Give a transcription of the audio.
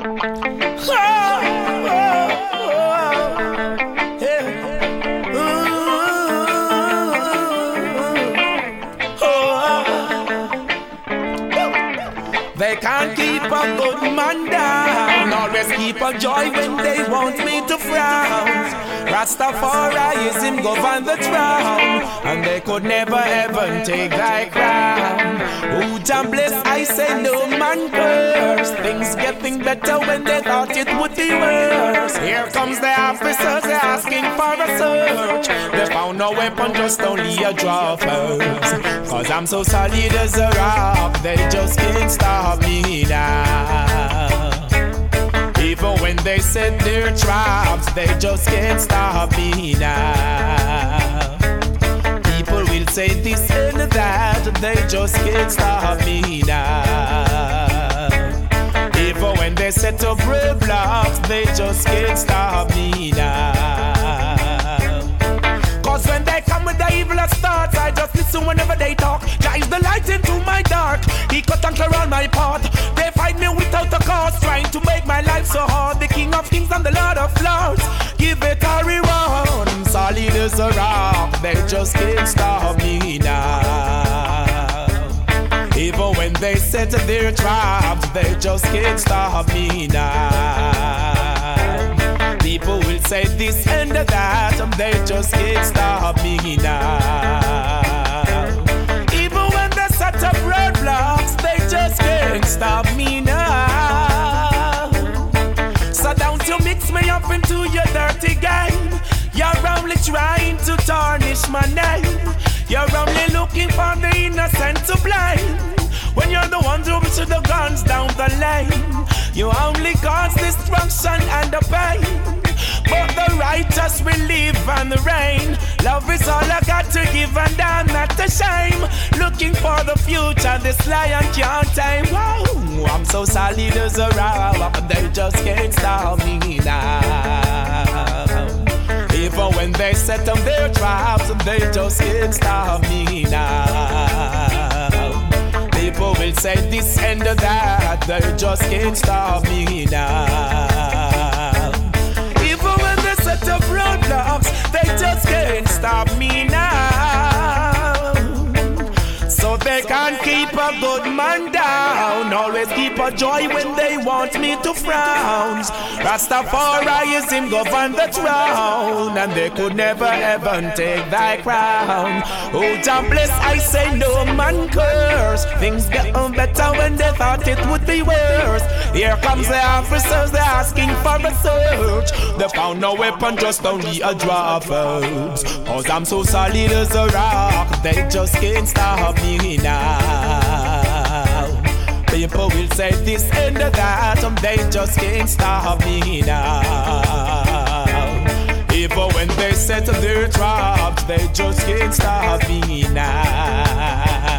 They can't keep a good man down, always keep a joy when they want me to frown. Rastafarianism govern the throne, and they could never ever take thy crown. Who Jah bless, I say no man curse. Things getting better when they thought it would be worse. Here comes the officers, they're asking for a search. They found no weapon, just only a draw first. Cause I'm so solid as a rock, they just can't stop me now. Even when they set their traps, they just can't stop me now. People will say this and that, they just can't stop me now. Even when they set up roadblocks, they just can't stop me now. Cause when they come with the evil thoughts, I just listen whenever they talk. Jah is the light into my dark, He cut and clear on my path. They fight me without a cause, trying to make my life so hard. The King of Kings and the Lord of Lords, give it a reward. I'm solid as a rock, they just can't stop me now. Even when they set their traps, they just can't stop me now. People will say this and that, and they just can't stop me now. Even when they set up roadblocks, they just can't stop me now. So don't you mix me up into your dirty game. You're only trying to tarnish my name. You're only looking for the innocent to blame, when you're the ones who push the guns down the lane. You only cause destruction and the pain, but the righteous will live and reign. Love is all I got to give, and I'm not ashamed. Looking for the future, this lion can't tame. Whoa, I'm so solid as a rock, they just can't stop me now. Even when they set up their traps, they just can't stop me now. People will say this and that, they just can't stop me now. Even when they set up roadblocks, they just can't stop me now. So they can't keep a good man down, always keep a joy when they want me to frown. Rastafarianism govern the throne, and they could never ever take thy crown. Oh, Jah bless, I say no man curse. Things get better when they thought it would be worse. Here comes the officers, they're asking for a search. They found no weapon, just only a draw of herbs. Cause I'm so solid as a rock, they just can't stop me now. People will say this and that, and they just can't stop me now. Even when they set their traps, they just can't stop me now.